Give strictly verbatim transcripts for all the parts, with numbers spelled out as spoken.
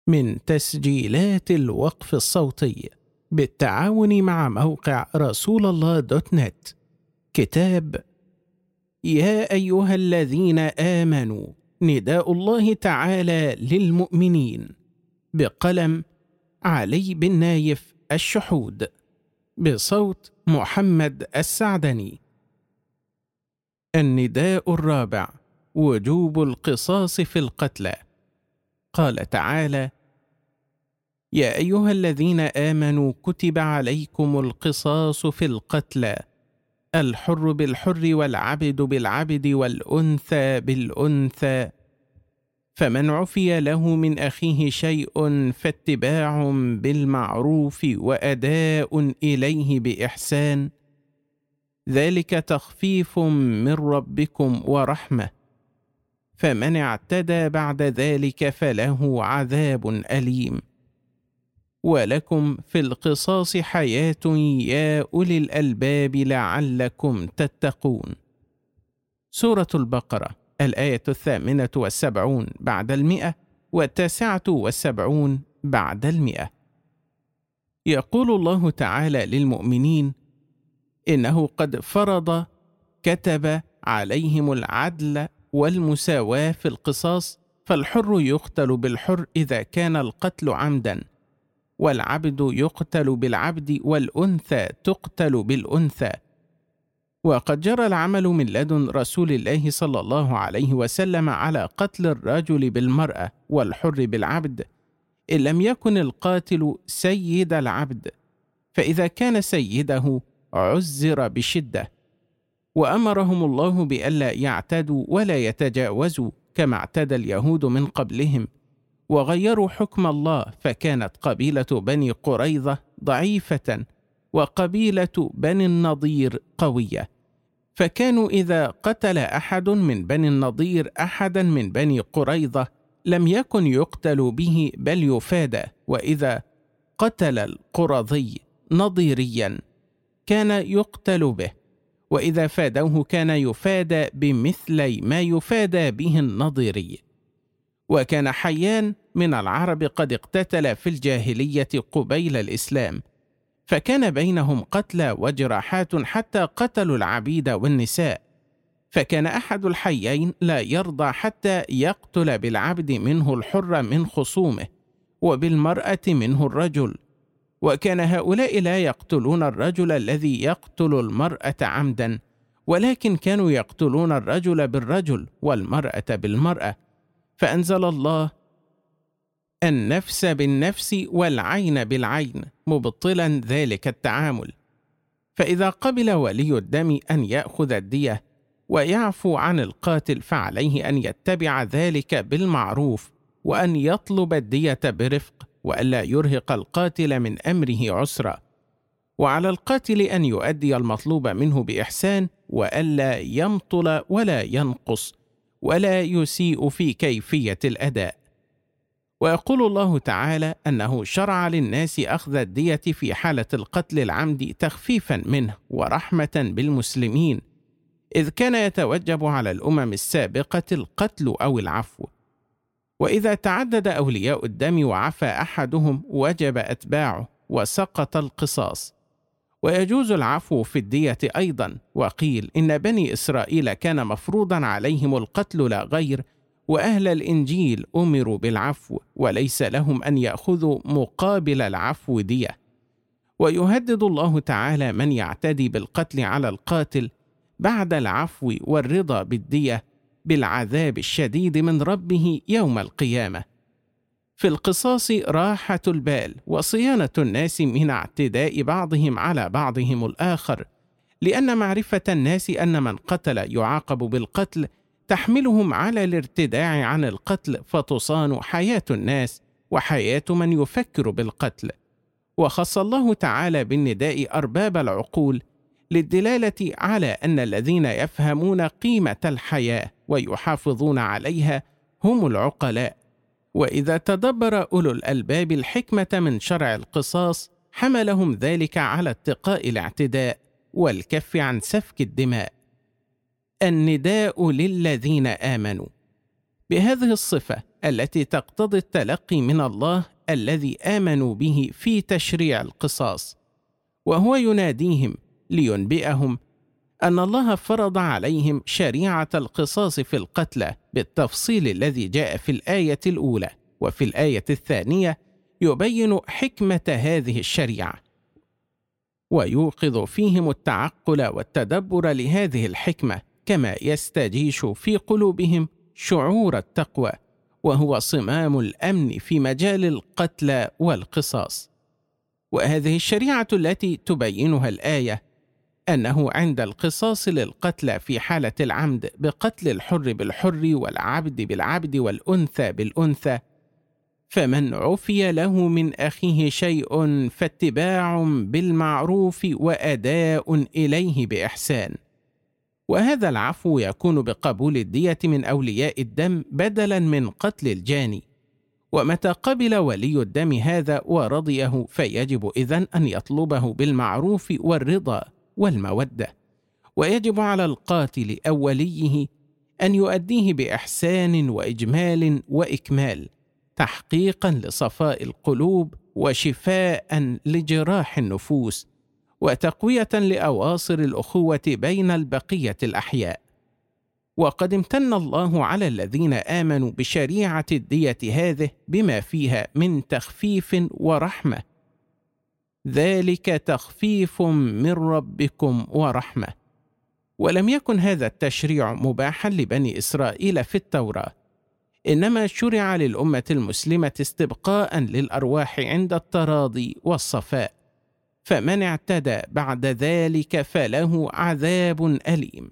من تسجيلات الوقف الصوتي بالتعاون مع موقع رسول الله دوت نت. كتاب يا أيها الذين آمنوا، نداء الله تعالى للمؤمنين، بقلم علي بن نايف الشحود، بصوت محمد السعدني. النداء الرابع: وجوب القصاص في القتلى. قال تعالى: يا أيها الذين آمنوا كتب عليكم القصاص في القتلى، الحر بالحر والعبد بالعبد والأنثى بالأنثى، فمن عفي له من أخيه شيء فاتباع بالمعروف وأداء إليه بإحسان، ذلك تخفيف من ربكم ورحمة، فمن اعتدى بعد ذلك فله عذاب أليم، ولكم في القصاص حياة يا أولي الألباب لعلكم تتقون. سورة البقرة، الآية الثامنة والسبعون بعد المئة والتاسعة والسبعون بعد المئة. يقول الله تعالى للمؤمنين: إنه قد فرض كتب عليهم العدل والمساواة في القصاص، فالحر يقتل بالحر إذا كان القتل عمدا، والعبد يقتل بالعبد، والأنثى تقتل بالأنثى. وقد جرى العمل من لدن رسول الله صلى الله عليه وسلم على قتل الرجل بالمرأة والحر بالعبد، إن لم يكن القاتل سيد العبد، فإذا كان سيده عزر بشدة. وأمرهم الله بألا يعتدوا ولا يتجاوزوا كما اعتدى اليهود من قبلهم، وغيروا حكم الله، فكانت قبيلة بني قريظة ضعيفة وقبيلة بني النضير قوية، فكانوا إذا قتل أحد من بني النضير أحدا من بني قريظة لم يكن يقتل به بل يفادى، وإذا قتل القرظي نضيريا كان يقتل به، وإذا فادوه كان يفادى بمثلي ما يفادى به النضيري. وكان حيان من العرب قد اقتتل في الجاهلية قبيل الإسلام، فكان بينهم قتلى وجراحات حتى قتلوا العبيد والنساء، فكان أحد الحيين لا يرضى حتى يقتل بالعبد منه الحر من خصومه، وبالمرأة منه الرجل، وكان هؤلاء لا يقتلون الرجل الذي يقتل المرأة عمدا، ولكن كانوا يقتلون الرجل بالرجل والمرأة بالمرأة. فأنزل الله النفس بالنفس والعين بالعين، مبطلا ذلك التعامل. فإذا قبل ولي الدم أن يأخذ الدية ويعفو عن القاتل، فعليه أن يتبع ذلك بالمعروف، وأن يطلب الدية برفق، وألا يرهق القاتل من أمره عسرا، وعلى القاتل أن يؤدي المطلوب منه بإحسان، وألا يمطل ولا ينقص ولا يسيء في كيفية الأداء. ويقول الله تعالى أنه شرع للناس أخذ الدية في حالة القتل العمد تخفيفا منه ورحمة بالمسلمين، إذ كان يتوجب على الأمم السابقة القتل أو العفو، وإذا تعدد أولياء الدم وعفى أحدهم وجب أتباعه وسقط القصاص. ويجوز العفو في الدية أيضا، وقيل إن بني إسرائيل كان مفروضا عليهم القتل لا غير، وأهل الإنجيل أمروا بالعفو، وليس لهم أن يأخذوا مقابل العفو دية. ويهدد الله تعالى من يعتدي بالقتل على القاتل بعد العفو والرضا بالدية بالعذاب الشديد من ربه يوم القيامة. في القصاص راحة البال وصيانة الناس من اعتداء بعضهم على بعضهم الآخر، لأن معرفة الناس أن من قتل يعاقب بالقتل تحملهم على الارتداع عن القتل، فتصان حياة الناس وحياة من يفكر بالقتل. وخص الله تعالى بالنداء أرباب العقول للدلالة على أن الذين يفهمون قيمة الحياة ويحافظون عليها هم العقلاء. وإذا تدبر أولو الألباب الحكمة من شرع القصاص حملهم ذلك على اتقاء الاعتداء والكف عن سفك الدماء. النداء للذين آمنوا. بهذه الصفة التي تقتضي التلقي من الله الذي آمنوا به في تشريع القصاص، وهو يناديهم لينبئهم أن الله فرض عليهم شريعة القصاص في القتلى بالتفصيل الذي جاء في الآية الأولى، وفي الآية الثانية يبين حكمة هذه الشريعة، ويوقظ فيهم التعقل والتدبر لهذه الحكمة، كما يستجيش في قلوبهم شعور التقوى، وهو صمام الأمن في مجال القتل والقصاص. وهذه الشريعة التي تبينها الآية أنه عند القصاص للقتل في حالة العمد بقتل الحر بالحر والعبد بالعبد والأنثى بالأنثى، فمن عفي له من أخيه شيء فاتباع بالمعروف وأداء إليه بإحسان. وهذا العفو يكون بقبول الدية من أولياء الدم بدلا من قتل الجاني، ومتى قبل ولي الدم هذا ورضيه فيجب إذن أن يطلبه بالمعروف والرضا والمودة، ويجب على القاتل أو وليه أن يؤديه بإحسان وإجمال وإكمال، تحقيقا لصفاء القلوب وشفاء لجراح النفوس، وتقوية لأواصر الأخوة بين البقية الأحياء. وقد امتن الله على الذين آمنوا بشريعة الدية هذه بما فيها من تخفيف ورحمة، ذلك تخفيف من ربكم ورحمة. ولم يكن هذا التشريع مباحا لبني إسرائيل في التوراة، إنما شرع للأمة المسلمة استبقاء للأرواح عند التراضي والصفاء، فمن اعتدى بعد ذلك فله عذاب أليم.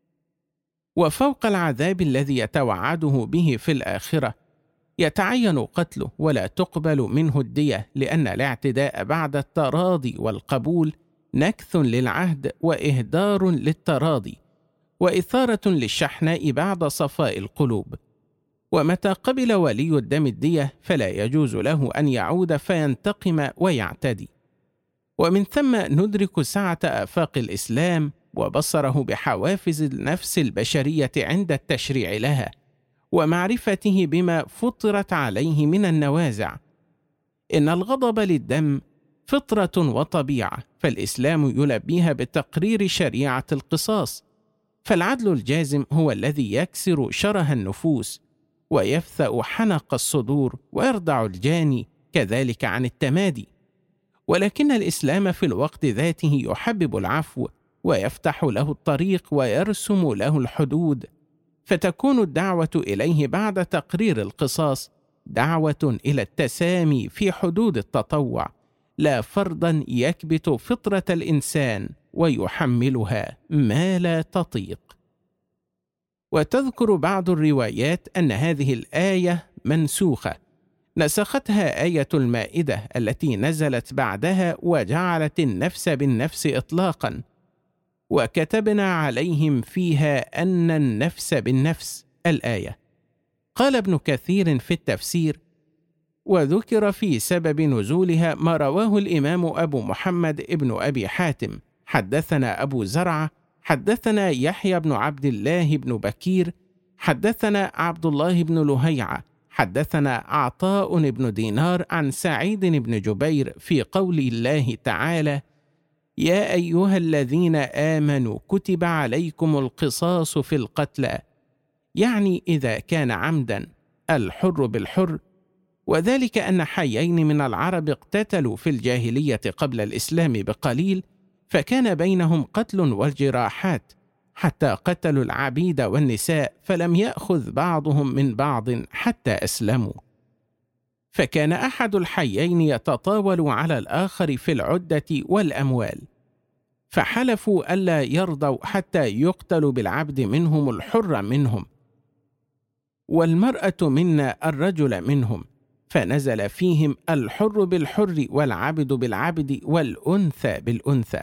وفوق العذاب الذي يتوعده به في الآخرة يتعين قتله ولا تقبل منه الدية، لأن الاعتداء بعد التراضي والقبول نكث للعهد وإهدار للتراضي وإثارة للشحناء بعد صفاء القلوب. ومتى قبل ولي الدم الدية فلا يجوز له أن يعود فينتقم ويعتدي. ومن ثم ندرك سعة آفاق الإسلام وبصره بحوافز النفس البشرية عند التشريع لها، ومعرفته بما فطرت عليه من النوازع. إن الغضب للدم فطرة وطبيعة، فالإسلام يلبيها بتقرير شريعة القصاص، فالعدل الجازم هو الذي يكسر شره النفوس ويفثأ حنق الصدور ويردع الجاني كذلك عن التمادي. ولكن الإسلام في الوقت ذاته يحبب العفو ويفتح له الطريق ويرسم له الحدود، فتكون الدعوة إليه بعد تقرير القصاص دعوة إلى التسامي في حدود التطوع، لا فرضا يكبت فطرة الإنسان ويحملها ما لا تطيق. وتذكر بعض الروايات أن هذه الآية منسوخة، نسختها آية المائدة التي نزلت بعدها وجعلت النفس بالنفس إطلاقا، وكتبنا عليهم فيها أن النفس بالنفس الآية. قال ابن كثير في التفسير: وذكر في سبب نزولها ما رواه الإمام أبو محمد ابن أبي حاتم حدثنا أبو زرعة حدثنا يحيى بن عبد الله بن بكير حدثنا عبد الله بن لهيعة حدثنا عطاء بن دينار عن سعيد بن جبير في قول الله تعالى: يا أيها الذين آمنوا كتب عليكم القصاص في القتلى، يعني إذا كان عمدا الحر بالحر، وذلك أن حيين من العرب اقتتلوا في الجاهلية قبل الإسلام بقليل، فكان بينهم قتل والجراحات حتى قتلوا العبيد والنساء، فلم يأخذ بعضهم من بعض حتى أسلموا. فكان أحد الحيين يتطاول على الآخر في العدة والأموال، فحلفوا ألا يرضوا حتى يقتلوا بالعبد منهم الحر منهم، والمرأة منا الرجل منهم، فنزل فيهم الحر بالحر والعبد بالعبد والأنثى بالأنثى.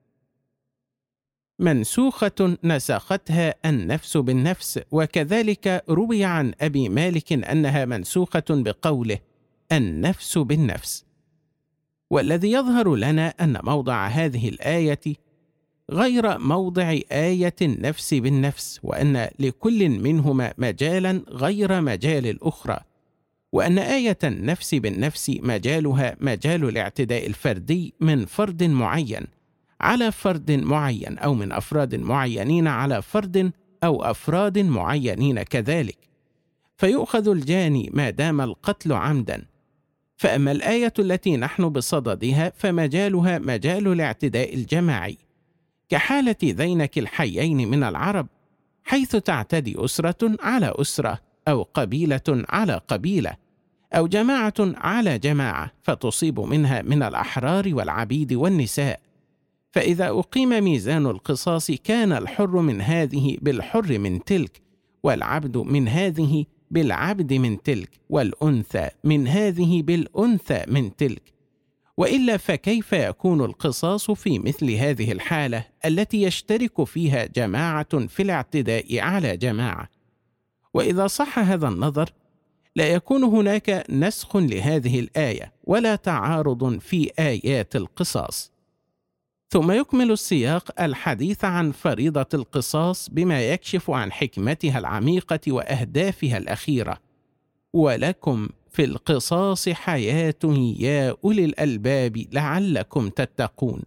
منسوخة نسختها النفس بالنفس، وكذلك روي عن أبي مالك أنها منسوخة بقوله النفس بالنفس. والذي يظهر لنا أن موضع هذه الآية غير موضع آية النفس بالنفس، وأن لكل منهما مجالا غير مجال الأخرى، وأن آية النفس بالنفس مجالها مجال الاعتداء الفردي من فرد معين على فرد معين، أو من أفراد معينين على فرد أو أفراد معينين كذلك، فيؤخذ الجاني ما دام القتل عمدا. فأما الآية التي نحن بصددها فمجالها مجال الاعتداء الجماعي، كحالة ذينك الحيين من العرب، حيث تعتدي أسرة على أسرة، أو قبيلة على قبيلة، أو جماعة على جماعة، فتصيب منها من الأحرار والعبيد والنساء. فإذا أقيم ميزان القصاص كان الحر من هذه بالحر من تلك، والعبد من هذه بالعبد من تلك، والأنثى من هذه بالأنثى من تلك. وإلا فكيف يكون القصاص في مثل هذه الحالة التي يشترك فيها جماعة في الاعتداء على جماعة؟ وإذا صح هذا النظر لا يكون هناك نسخ لهذه الآية ولا تعارض في آيات القصاص. ثم يكمل السياق الحديث عن فريضة القصاص بما يكشف عن حكمتها العميقة وأهدافها الأخيرة: ولكم في القصاص حياة يا أولي الألباب لعلكم تتقون.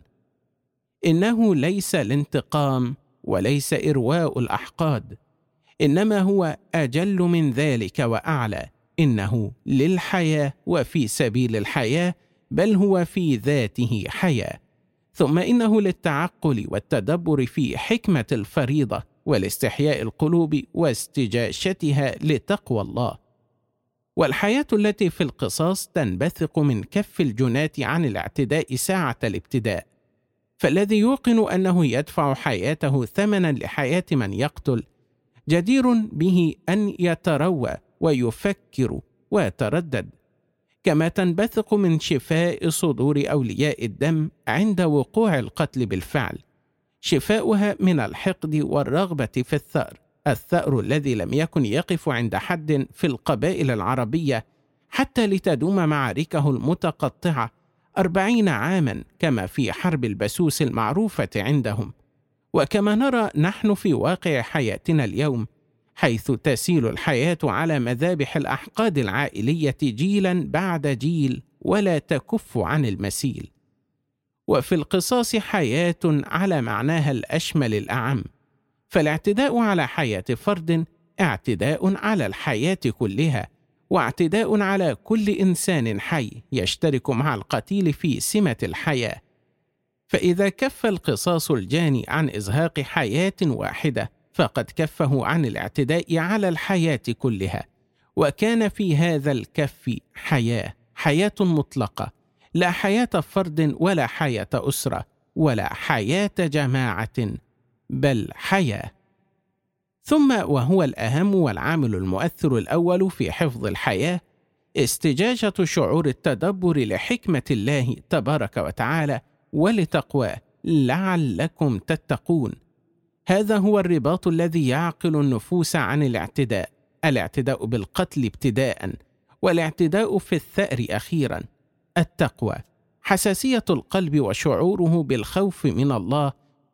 إنه ليس الانتقام وليس إرواء الأحقاد، إنما هو أجل من ذلك وأعلى، إنه للحياة وفي سبيل الحياة، بل هو في ذاته حياة. ثم إنه للتعقل والتدبر في حكمة الفريضة والاستحياء القلوب واستجاشتها لتقوى الله. والحياة التي في القصاص تنبثق من كف الجناة عن الاعتداء ساعة الابتداء، فالذي يوقن أنه يدفع حياته ثمنا لحياة من يقتل جدير به أن يتروى ويفكر ويتردد، كما تنبثق من شفاء صدور أولياء الدم عند وقوع القتل بالفعل، شفاؤها من الحقد والرغبة في الثأر، الثأر الذي لم يكن يقف عند حد في القبائل العربية حتى لتدوم معاركه المتقطعة أربعين عاما، كما في حرب البسوس المعروفة عندهم، وكما نرى نحن في واقع حياتنا اليوم، حيث تسيل الحياة على مذابح الأحقاد العائلية جيلا بعد جيل ولا تكف عن المسيل. وفي القصاص حياة على معناها الأشمل الأعم، فالاعتداء على حياة فرد اعتداء على الحياة كلها، واعتداء على كل إنسان حي يشترك مع القتيل في سمة الحياة. فإذا كف القصاص الجاني عن إزهاق حياة واحدة فقد كفه عن الاعتداء على الحياة كلها، وكان في هذا الكف حياة، حياة مطلقة، لا حياة فرد ولا حياة أسرة ولا حياة جماعة، بل حياة. ثم وهو الأهم والعامل المؤثر الأول في حفظ الحياة استجاجة شعور التدبر لحكمة الله تبارك وتعالى ولتقواه لعلكم تتقون. هذا هو الرباط الذي يعقل النفوس عن الاعتداء، الاعتداء بالقتل ابتداء، والاعتداء في الثأر أخيرا. التقوى حساسية القلب وشعوره بالخوف من الله،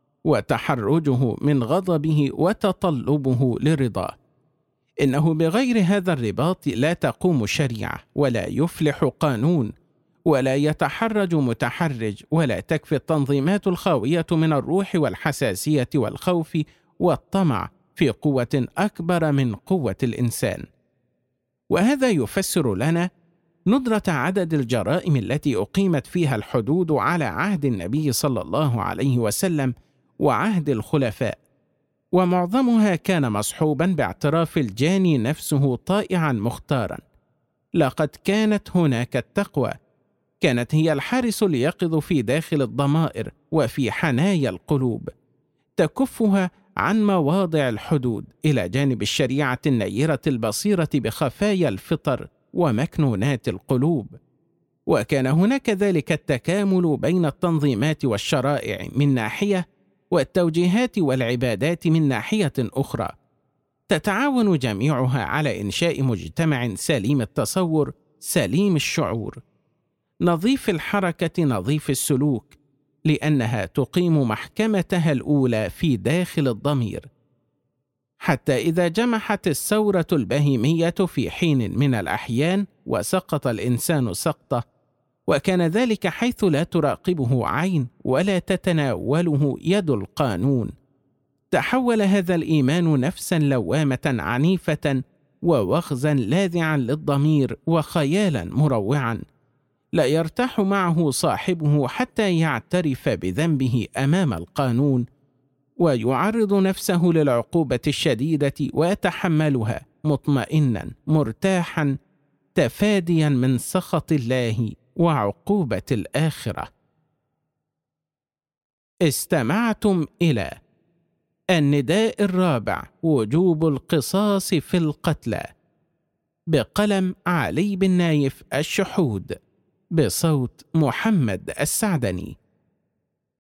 وتحرجه من غضبه وتطلبه لرضاه. إنه بغير هذا الرباط لا تقوم شريعة، ولا يفلح قانون، ولا يتحرج متحرج، ولا تكفي التنظيمات الخاوية من الروح والحساسية والخوف والطمع في قوة أكبر من قوة الإنسان. وهذا يفسر لنا ندرة عدد الجرائم التي أقيمت فيها الحدود على عهد النبي صلى الله عليه وسلم وعهد الخلفاء، ومعظمها كان مصحوبا باعتراف الجاني نفسه طائعا مختارا. لقد كانت هناك التقوى، كانت هي الحارس اليقظ في داخل الضمائر وفي حنايا القلوب، تكفها عن مواضع الحدود إلى جانب الشريعة النيرة البصيرة بخفايا الفطر ومكنونات القلوب. وكان هناك ذلك التكامل بين التنظيمات والشرائع من ناحية، والتوجيهات والعبادات من ناحية أخرى، تتعاون جميعها على إنشاء مجتمع سليم التصور، سليم الشعور، نظيف الحركة، نظيف السلوك، لأنها تقيم محكمتها الأولى في داخل الضمير، حتى إذا جمحت الثورة البهيمية في حين من الأحيان وسقط الإنسان سقطة، وكان ذلك حيث لا تراقبه عين ولا تتناوله يد القانون، تحول هذا الإيمان نفسا لوامة عنيفة ووخزا لاذعا للضمير وخيالا مروعا، لا يرتاح معه صاحبه حتى يعترف بذنبه أمام القانون، ويعرض نفسه للعقوبة الشديدة ويتحملها مطمئنا مرتاحا، تفاديا من سخط الله وعقوبة الآخرة. استمعتم إلى النداء الرابع، وجوب القصاص في القتلى، بقلم علي بن نايف الشحود، بصوت محمد السعدني.